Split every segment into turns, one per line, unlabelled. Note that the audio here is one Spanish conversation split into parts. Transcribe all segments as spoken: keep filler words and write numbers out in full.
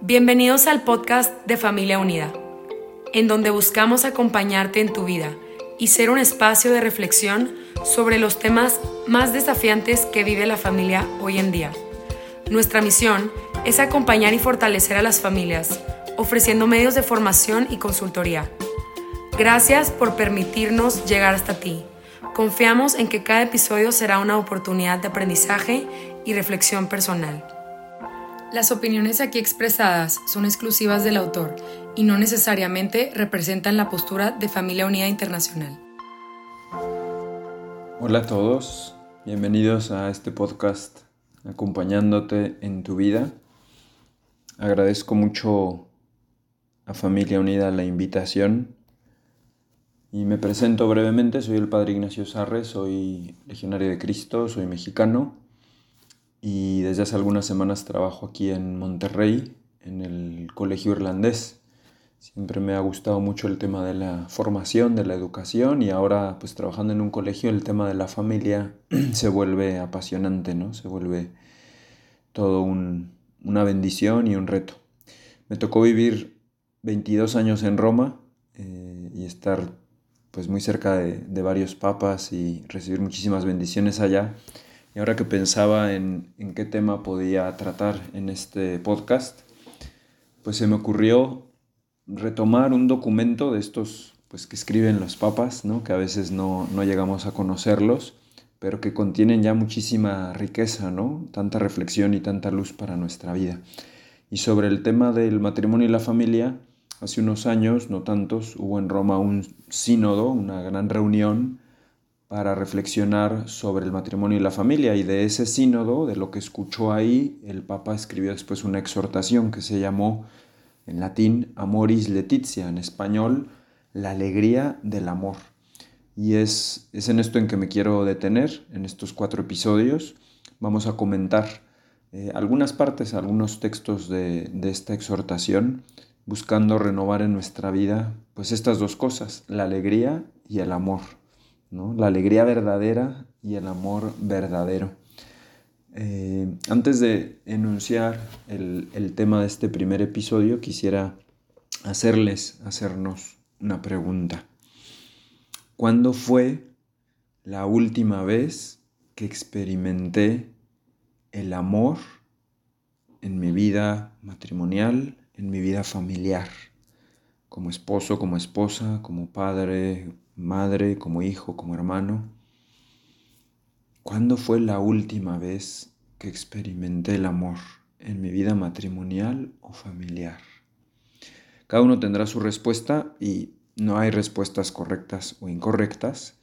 Bienvenidos al podcast de Familia Unida, en donde buscamos acompañarte en tu vida y ser un espacio de reflexión sobre los temas más desafiantes que vive la familia hoy en día. Nuestra misión es acompañar y fortalecer a las familias, ofreciendo medios de formación y consultoría. Gracias por permitirnos llegar hasta ti. Confiamos en que cada episodio será una oportunidad de aprendizaje y reflexión personal. Las opiniones aquí expresadas son exclusivas del autor y no necesariamente representan la postura de Familia Unida Internacional.
Hola a todos, bienvenidos a este podcast acompañándote en tu vida. Agradezco mucho a Familia Unida la invitación y me presento brevemente. Soy el Padre Ignacio Sarre, soy legionario de Cristo, soy mexicano y desde hace algunas semanas trabajo aquí en Monterrey, en el Colegio Irlandés. Siempre me ha gustado mucho el tema de la formación, de la educación, y ahora pues trabajando en un colegio el tema de la familia se vuelve apasionante, ¿no? Se vuelve todo un, una bendición y un reto. Me tocó vivir veintidós años en Roma eh, y estar pues muy cerca de, de varios papas y recibir muchísimas bendiciones allá. Y ahora que pensaba en, en qué tema podía tratar en este podcast, pues se me ocurrió retomar un documento de estos pues, que escriben los papas, ¿no? Que a veces no, no llegamos a conocerlos, pero que contienen ya muchísima riqueza, ¿no? Tanta reflexión y tanta luz para nuestra vida. Y sobre el tema del matrimonio y la familia, hace unos años, no tantos, hubo en Roma un sínodo, una gran reunión para reflexionar sobre el matrimonio y la familia, y de ese sínodo, de lo que escuchó ahí, el Papa escribió después una exhortación que se llamó, en latín, Amoris Laetitia, en español, la alegría del amor. Y es, es en esto en que me quiero detener, en estos cuatro episodios. Vamos a comentar eh, algunas partes, algunos textos de, de esta exhortación, buscando renovar en nuestra vida pues estas dos cosas, la alegría y el amor, ¿no? La alegría verdadera y el amor verdadero. Eh, antes de enunciar el, el tema de este primer episodio, quisiera hacerles, hacernos una pregunta. ¿Cuándo fue la última vez que experimenté el amor en mi vida matrimonial, en mi vida familiar? Como esposo, como esposa, como padre, madre, como hijo, como hermano. ¿Cuándo fue la última vez que experimenté el amor en mi vida matrimonial o familiar? Cada uno tendrá su respuesta y no hay respuestas correctas o incorrectas,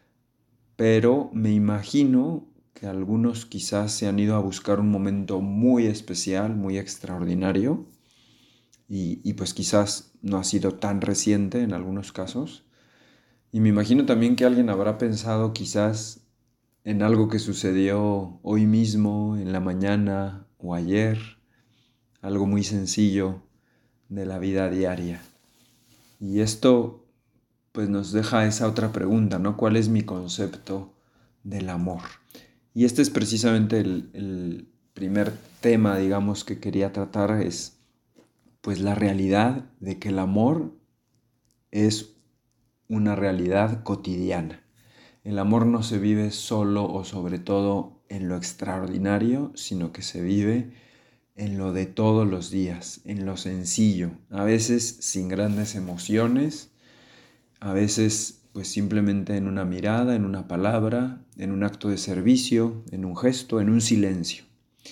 pero me imagino que algunos quizás se han ido a buscar un momento muy especial, muy extraordinario, y, y pues quizás no ha sido tan reciente en algunos casos. Y me imagino también que alguien habrá pensado quizás en algo que sucedió hoy mismo, en la mañana o ayer, algo muy sencillo de la vida diaria. Y esto pues nos deja esa otra pregunta, ¿no? ¿Cuál es mi concepto del amor? Y este es precisamente el, el primer tema, digamos, que quería tratar, es pues la realidad de que el amor es una realidad cotidiana. El amor no se vive solo o sobre todo en lo extraordinario, sino que se vive en lo de todos los días, en lo sencillo, a veces sin grandes emociones, a veces pues simplemente en una mirada, en una palabra, en un acto de servicio, en un gesto, en un silencio.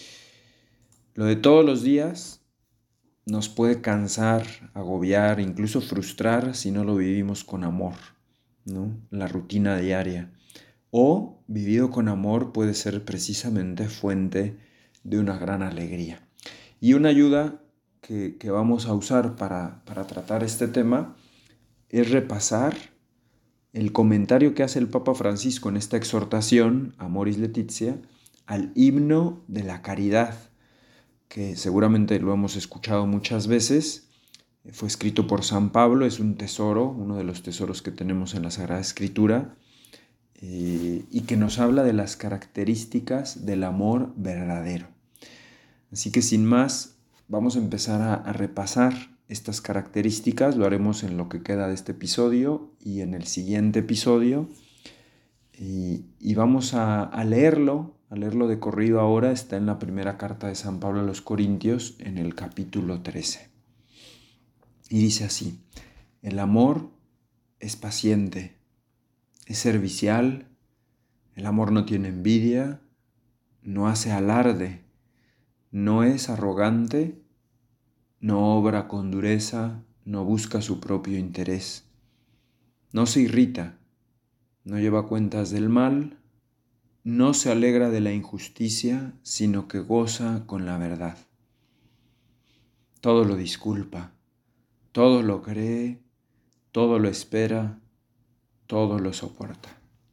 Lo de todos los días nos puede cansar, agobiar, incluso frustrar si no lo vivimos con amor, ¿no? La rutina diaria. O vivido con amor puede ser precisamente fuente de una gran alegría. Y una ayuda que, que vamos a usar para, para tratar este tema es repasar el comentario que hace el Papa Francisco en esta exhortación, Amoris Laetitia, al himno de la caridad, que seguramente lo hemos escuchado muchas veces. Fue escrito por San Pablo, es un tesoro, uno de los tesoros que tenemos en la Sagrada Escritura, eh, y que nos habla de las características del amor verdadero. Así que sin más, vamos a empezar a, a repasar estas características. Lo haremos en lo que queda de este episodio y en el siguiente episodio. Y, y vamos a, a leerlo, a leerlo de corrido ahora. Está en la primera carta de San Pablo a los Corintios, en el capítulo trece. Y dice así: el amor es paciente, es servicial, el amor no tiene envidia, no hace alarde, no es arrogante, no obra con dureza, no busca su propio interés, no se irrita, no lleva cuentas del mal, no se alegra de la injusticia, sino que goza con la verdad. Todo lo disculpa, todo lo cree, todo lo espera, todo lo soporta.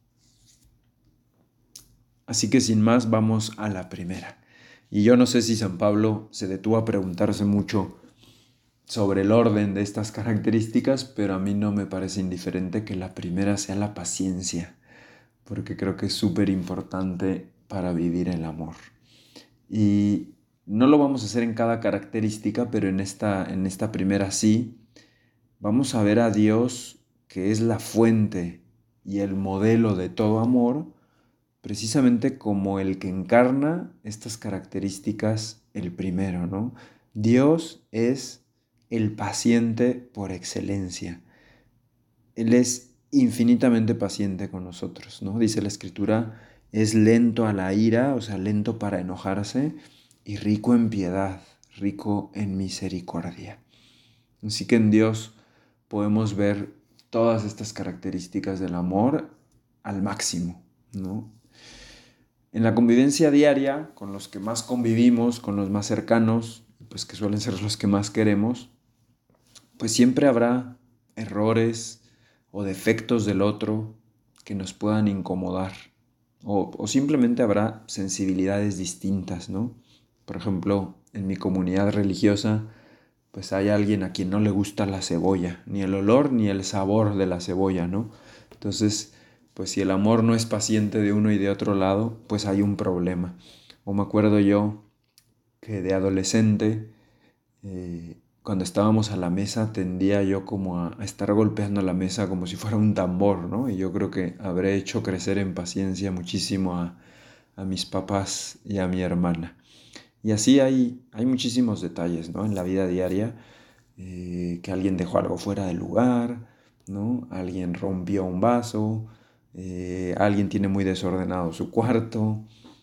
Así que sin más vamos a la primera. Y yo no sé si San Pablo se detuvo a preguntarse mucho sobre el orden de estas características, pero a mí no me parece indiferente que la primera sea la paciencia, porque creo que es súper importante para vivir el amor. Y no lo vamos a hacer en cada característica, pero en esta, en esta primera sí. Vamos a ver a Dios, que es la fuente y el modelo de todo amor, precisamente como el que encarna estas características el primero, ¿no? Dios es el paciente por excelencia. Él es infinitamente paciente con nosotros, ¿no? Dice la Escritura, es lento a la ira, o sea, lento para enojarse, y rico en piedad, rico en misericordia. Así que en Dios podemos ver todas estas características del amor al máximo, ¿no? En la convivencia diaria, con los que más convivimos, con los más cercanos, pues que suelen ser los que más queremos, pues siempre habrá errores o defectos del otro que nos puedan incomodar, o, o simplemente habrá sensibilidades distintas, ¿no? Por ejemplo, en mi comunidad religiosa, pues hay alguien a quien no le gusta la cebolla, ni el olor ni el sabor de la cebolla, ¿no? Entonces, pues si el amor no es paciente de uno y de otro lado, pues hay un problema. O me acuerdo yo que de adolescente, eh, cuando estábamos a la mesa, tendía yo como a, a estar golpeando la mesa como si fuera un tambor, ¿no? Y yo creo que habré hecho crecer en paciencia muchísimo a, a mis papás y a mi hermana. Y así hay, hay muchísimos detalles, ¿no? En la vida diaria, eh, que alguien dejó algo fuera del lugar, ¿no? Alguien rompió un vaso, eh, alguien tiene muy desordenado su cuarto.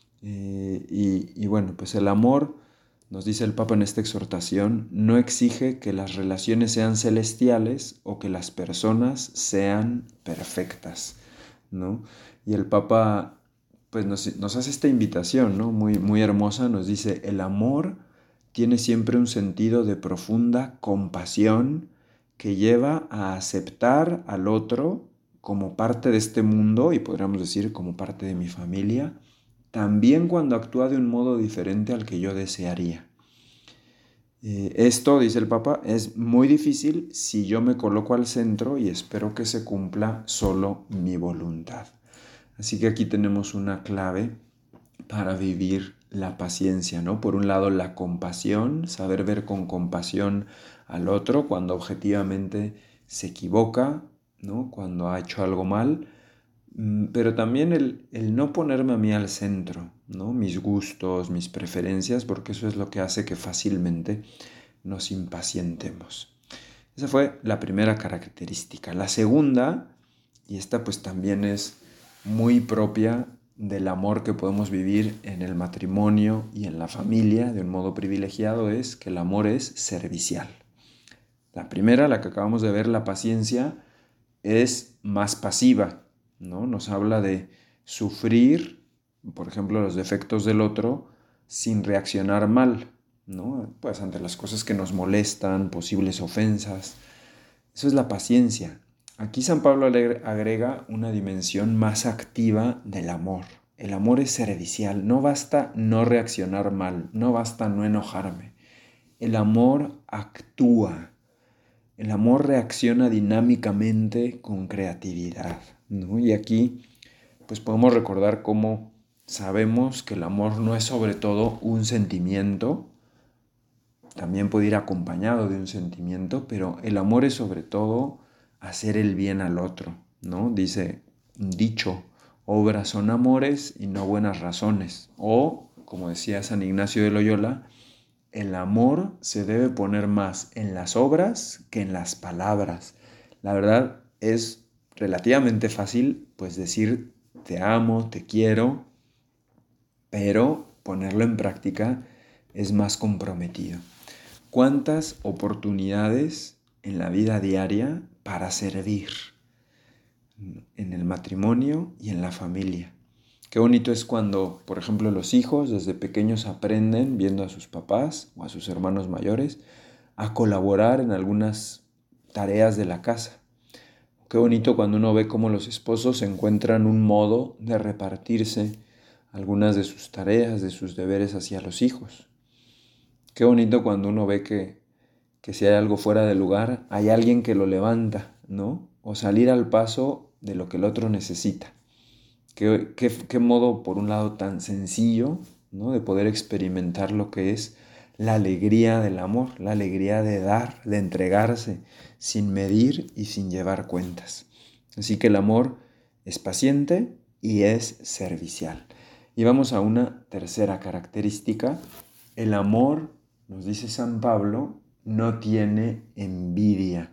Eh, y, y bueno, pues el amor, nos dice el Papa en esta exhortación, no exige que las relaciones sean celestiales o que las personas sean perfectas, ¿no? Y el Papa pues nos, nos hace esta invitación, ¿no? Muy, muy hermosa, nos dice, el amor tiene siempre un sentido de profunda compasión que lleva a aceptar al otro como parte de este mundo y podríamos decir como parte de mi familia, también cuando actúa de un modo diferente al que yo desearía. Eh, esto, dice el Papa, es muy difícil si yo me coloco al centro y espero que se cumpla solo mi voluntad. Así que aquí tenemos una clave para vivir la paciencia, ¿no? Por un lado, la compasión, saber ver con compasión al otro cuando objetivamente se equivoca, ¿no? Cuando ha hecho algo mal, pero también el, el no ponerme a mí al centro, ¿no? Mis gustos, mis preferencias, porque eso es lo que hace que fácilmente nos impacientemos. Esa fue la primera característica. La segunda, y esta pues también es muy propia del amor que podemos vivir en el matrimonio y en la familia de un modo privilegiado, es que el amor es servicial. La primera, la que acabamos de ver, la paciencia, es más pasiva, ¿no? Nos habla de sufrir, por ejemplo, los defectos del otro sin reaccionar mal, ¿no? Pues ante las cosas que nos molestan, posibles ofensas. Eso es la paciencia. Aquí San Pablo agrega una dimensión más activa del amor. El amor es servicial. No basta no reaccionar mal, no basta no enojarme. El amor actúa. El amor reacciona dinámicamente con creatividad, ¿no? Y aquí pues podemos recordar cómo sabemos que el amor no es sobre todo un sentimiento, también puede ir acompañado de un sentimiento, pero el amor es sobre todo hacer el bien al otro, ¿no? Dice un dicho, obras son amores y no buenas razones. O, como decía San Ignacio de Loyola, el amor se debe poner más en las obras que en las palabras. La verdad es relativamente fácil, pues decir te amo, te quiero, pero ponerlo en práctica es más comprometido. ¿Cuántas oportunidades en la vida diaria para servir en el matrimonio y en la familia? Qué bonito es cuando, por ejemplo, los hijos desde pequeños aprenden, viendo a sus papás o a sus hermanos mayores, a colaborar en algunas tareas de la casa. Qué bonito cuando uno ve cómo los esposos encuentran un modo de repartirse algunas de sus tareas, de sus deberes hacia los hijos. Qué bonito cuando uno ve que, que si hay algo fuera de lugar, hay alguien que lo levanta, ¿no? O salir al paso de lo que el otro necesita. Qué, qué, qué modo, por un lado, tan sencillo, ¿no? De poder experimentar lo que es la alegría del amor, la alegría de dar, de entregarse, sin medir y sin llevar cuentas. Así que el amor es paciente y es servicial. Y vamos a una tercera característica. El amor, nos dice San Pablo, no tiene envidia.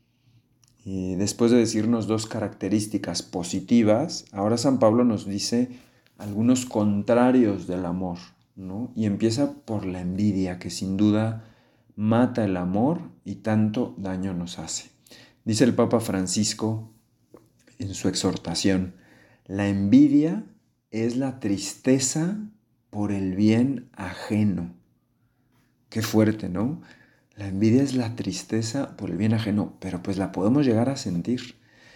Y después de decirnos dos características positivas, ahora San Pablo nos dice algunos contrarios del amor, ¿no? Y empieza por la envidia, que sin duda mata el amor y tanto daño nos hace. Dice el Papa Francisco en su exhortación, la envidia es la tristeza por el bien ajeno. Qué fuerte, ¿no? La envidia es la tristeza por el bien ajeno, pero pues la podemos llegar a sentir,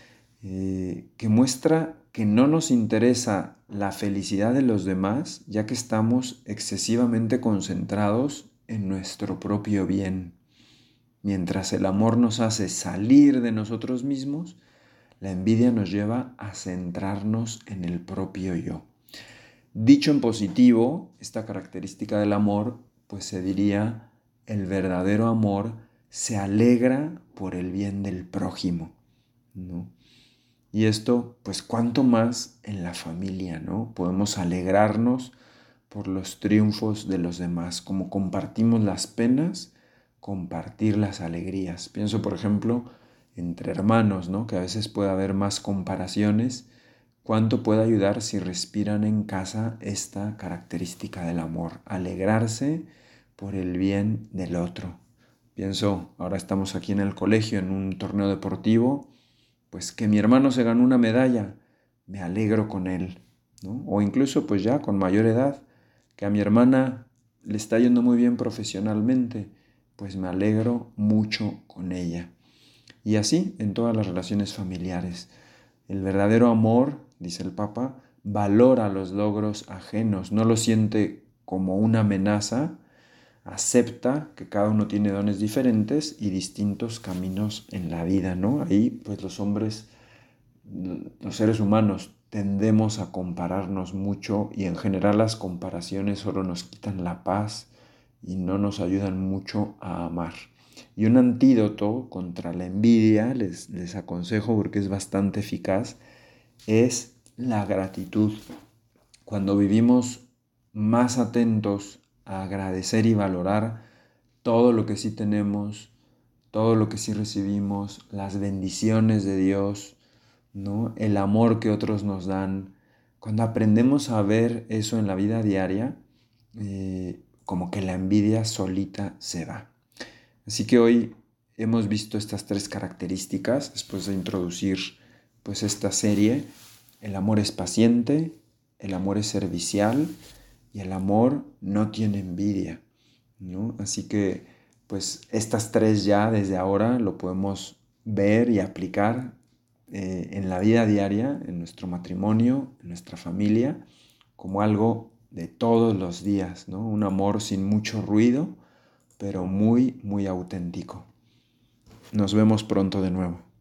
eh, que muestra que no nos interesa la felicidad de los demás, ya que estamos excesivamente concentrados en nuestro propio bien. Mientras el amor nos hace salir de nosotros mismos, la envidia nos lleva a centrarnos en el propio yo. Dicho en positivo, esta característica del amor, pues se diría, el verdadero amor se alegra por el bien del prójimo, ¿no? Y esto, pues cuánto más en la familia, ¿no? Podemos alegrarnos por los triunfos de los demás, como compartimos las penas, compartir las alegrías. Pienso, por ejemplo, entre hermanos, ¿no? Que a veces puede haber más comparaciones. ¿Cuánto puede ayudar si respiran en casa esta característica del amor? Alegrarse por el bien del otro. Pienso, ahora estamos aquí en el colegio, en un torneo deportivo, pues que mi hermano se ganó una medalla, me alegro con él, ¿no? O incluso pues ya con mayor edad, que a mi hermana le está yendo muy bien profesionalmente, pues me alegro mucho con ella. Y así en todas las relaciones familiares. El verdadero amor, dice el Papa, valora los logros ajenos, no lo siente como una amenaza, acepta que cada uno tiene dones diferentes y distintos caminos en la vida, ¿no? Ahí, pues los hombres, los seres humanos, tendemos a compararnos mucho y en general las comparaciones solo nos quitan la paz y no nos ayudan mucho a amar. Y un antídoto contra la envidia, les, les aconsejo porque es bastante eficaz, es la gratitud. Cuando vivimos más atentos a agradecer y valorar todo lo que sí tenemos, todo lo que sí recibimos, las bendiciones de Dios, ¿no? El amor que otros nos dan. Cuando aprendemos a ver eso en la vida diaria, eh, como que la envidia solita se va. Así que hoy hemos visto estas tres características después de introducir pues esta serie. El amor es paciente, el amor es servicial y el amor no tiene envidia, ¿no? Así que pues estas tres ya desde ahora lo podemos ver y aplicar eh, en la vida diaria, en nuestro matrimonio, en nuestra familia, como algo de todos los días, ¿no? Un amor sin mucho ruido, pero muy, muy auténtico. Nos vemos pronto de nuevo.